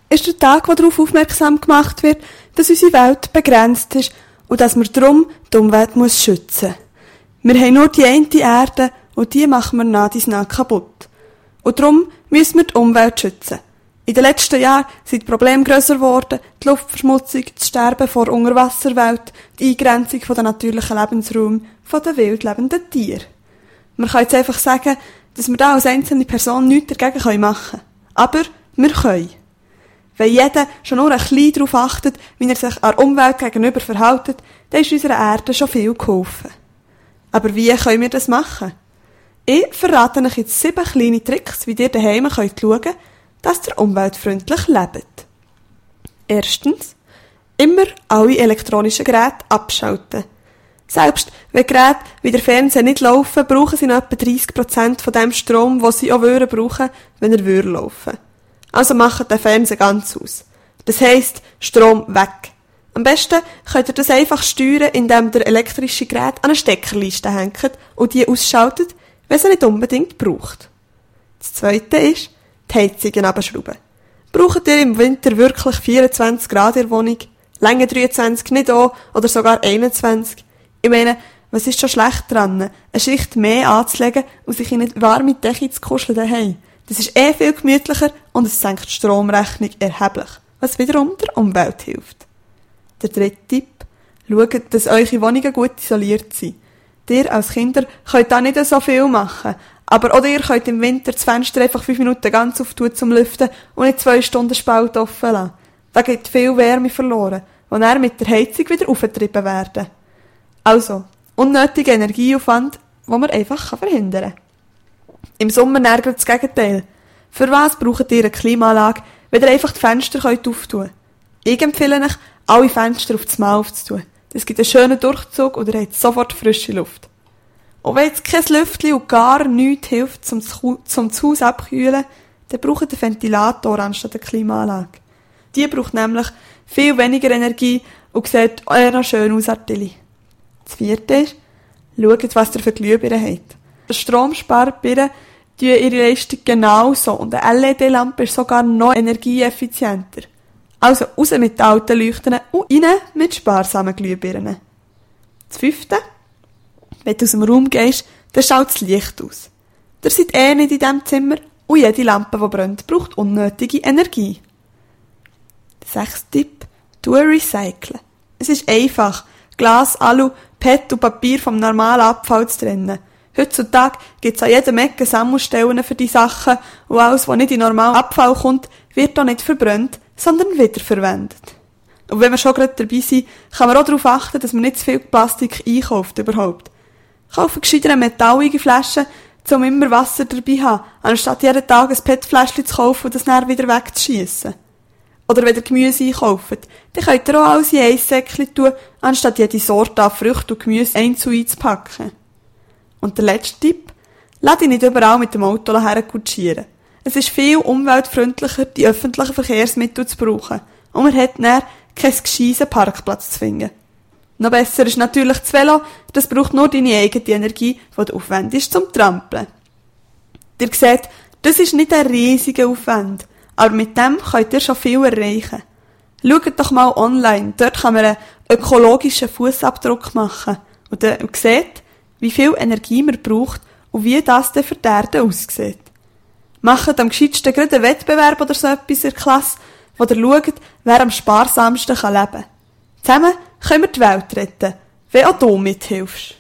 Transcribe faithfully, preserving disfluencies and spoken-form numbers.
ist der Tag, wo darauf aufmerksam gemacht wird, dass unsere Welt begrenzt ist und dass man darum die Umwelt muss schützen muss. Wir haben nur die eine Erde und die machen wir nach dies nach kaputt. Und darum müssen wir die Umwelt schützen. In den letzten Jahren sind die Probleme grösser geworden, die Luftverschmutzung, das Sterben vor der Unterwasserwelt, die Eingrenzung von den natürlichen Lebensraum von den wild lebenden Tieren. Man kann jetzt einfach sagen, dass wir da als einzelne Person nichts dagegen machen können. Aber wir können. Wenn jeder schon nur ein bisschen darauf achtet, wie er sich der Umwelt gegenüber verhält, dann ist unserer Erde schon viel geholfen. Aber wie können wir das machen? Ich verrate euch jetzt sieben kleine Tricks, wie ihr daheim schauen könnt, dass ihr umweltfreundlich lebt. Erstens, immer alle elektronischen Geräte abschalten. Selbst wenn Geräte wie der Fernseher nicht laufen, brauchen sie noch etwa dreissig Prozent von dem Strom, den sie auch würden brauchen, wenn er würde laufen. Also macht den Fernseher ganz aus. Das heisst, Strom weg. Am besten könnt ihr das einfach steuern, indem ihr elektrische Geräte an eine Steckerliste hängt und die ausschaltet, wenn sie nicht unbedingt braucht. Das Zweite ist, die Heizungen abschrauben. Braucht ihr im Winter wirklich vierundzwanzig Grad in der Wohnung? Länger dreiundzwanzig nicht auch, oder sogar einundzwanzig? Ich meine, was ist schon schlecht dran, eine Schicht mehr anzulegen und sich in eine warme Decke zu kuscheln daheim? Das ist eh viel gemütlicher und es senkt die Stromrechnung erheblich, was wiederum der Umwelt hilft. Der dritte Tipp: Schaut, dass eure Wohnungen gut isoliert sind. Ihr als Kinder könnt da nicht so viel machen, aber auch ihr könnt im Winter das Fenster einfach fünf Minuten ganz auftun zum Lüften und nicht zwei Stunden Spalt offen lassen. Da geht viel Wärme verloren, die dann mit der Heizung wieder aufgetrieben werden. Also, unnötiger Energieaufwand, den man einfach verhindern kann. Im Sommer ärgert das Gegenteil. Für was braucht ihr eine Klimaanlage, wenn ihr einfach die Fenster auftun könnt? Ich empfehle euch, alle Fenster auf das Mal aufzutun. Das gibt einen schönen Durchzug und ihr habt sofort frische Luft. Und wenn jetzt kein Lüftchen und gar nichts hilft, um das Haus abzukühlen, dann braucht ihr einen Ventilator anstatt eine Klimaanlage. Die braucht nämlich viel weniger Energie und sieht eher noch schön aus, Artilli. Das vierte ist, schaut, was ihr für Glühbirnen habt. Der Stromsparbirnen tun ihre Leistung genauso und eine L E D-Lampe ist sogar noch energieeffizienter. Also raus mit den alten Leuchten und rein mit sparsamen Glühbirnen. Das fünfte, wenn du aus dem Raum gehst, dann schaut das Licht aus. Ihr seid eh nicht in diesem Zimmer und jede Lampe, die brennt, braucht unnötige Energie. Der sechste Tipp, tu recyceln. Es ist einfach, Glas, Alu, P E T und Papier vom normalen Abfall zu trennen. Heutzutage gibt es an jedem Ecke Sammelstellen für die Sachen und alles, was nicht in normalen Abfall kommt, wird auch nicht verbrannt, sondern wiederverwendet. Und wenn wir schon gerade dabei sind, kann man auch darauf achten, dass man nicht zu viel Plastik einkauft überhaupt. Kaufen gescheiter metallige Flaschen, um immer Wasser dabei zu haben, anstatt jeden Tag ein P E T-Fläschchen zu kaufen und das dann wieder wegzuschiessen. Oder wenn ihr Gemüse einkauft, dann könnt ihr auch alles in ein Säckchen tun, anstatt jede Sorte an Früchte und Gemüse einzeln einzupacken. Und der letzte Tipp: Lass dich nicht überall mit dem Auto herkutschieren. Es ist viel umweltfreundlicher, die öffentlichen Verkehrsmittel zu brauchen. Und man hat dann keinen gescheiten Parkplatz zu finden. Noch besser ist natürlich das Velo, das braucht nur deine eigene Energie, die du aufwendest zum Trampeln. Ihr seht, das ist nicht ein riesiger Aufwand, aber mit dem könnt ihr schon viel erreichen. Schaut doch mal online, dort kann man einen ökologischen Fußabdruck machen und dann seht, wie viel Energie man braucht und wie das dann für die Erde aussieht. Macht am gescheitsten gerade einen Wettbewerb oder so etwas in der Klasse, wo ihr schaut, wer am sparsamsten leben kann. Zusammen können wir die Welt retten, wenn auch du mithilfst.